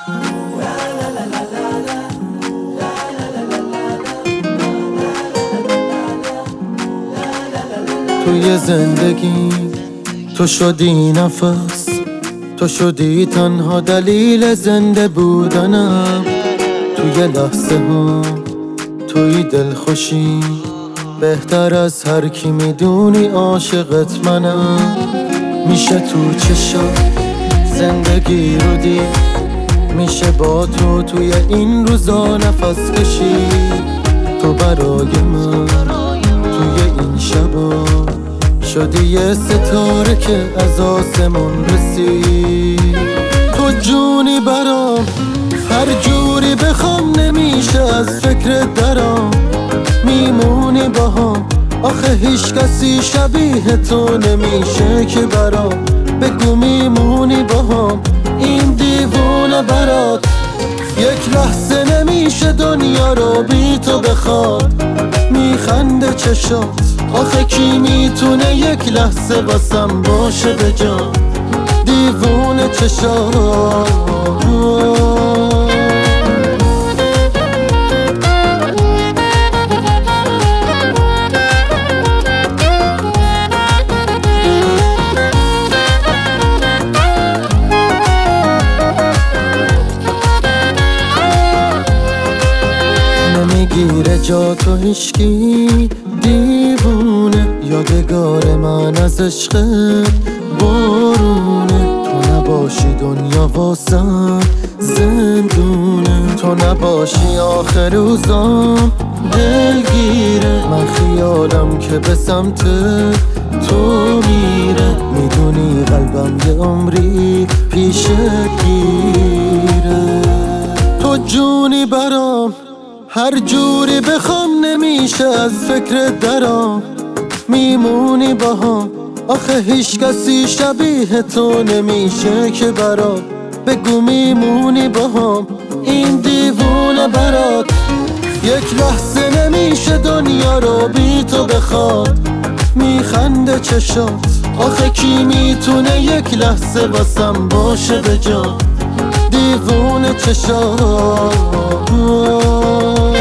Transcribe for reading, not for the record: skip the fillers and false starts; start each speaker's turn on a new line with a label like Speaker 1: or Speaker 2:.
Speaker 1: توی زندگی تو شدی نفس، تو شدی تنها دلیل زنده بودنم. توی لحظه ها توی دلخوشی، بهتر از هر کی میدونی عاشقت منم. میشه تو چشات زندگی رو دید، میشه با تو توی این روزا نفس کشید. تو برای من توی این شبا شدی یه ستاره که از آسمون رسید. تو جونی برام، هر جوری بخوام نمیشه از فکر درام. میمونی باهام، آخه هیچ کسی شبیه تو نمیشه که برام. بگو میمونی باهام، این دیوونه برات. یک لحظه نمیشه دنیا رو بی تو بخواد. میخنده چشات، آخه کی میتونه یک لحظه واسم باشه به جا. دیوونه چشات. نمیگیره جا تو هیچکی، دیوونه یادگار من از عشقت بارونه. تو نباشی دنیا واسم زندونه، تو نباشی آخر روزام دلگیره. من خیالم که به سمت تو میره، میدونی قلبم یه عمری پیشت گیره. تو جونی برام، هر جوری بخوام نمیشه از فکر درام. میمونی باهام، آخه هیچ کسی شبیه تو نمیشه که برات. بگو میمونی باهام، این دیوونه برات. یک لحظه نمیشه دنیا رو بی تو بخواد. میخنده چشات، آخه کی میتونه یک لحظه واسم باشه به جا. دیوونه چشات.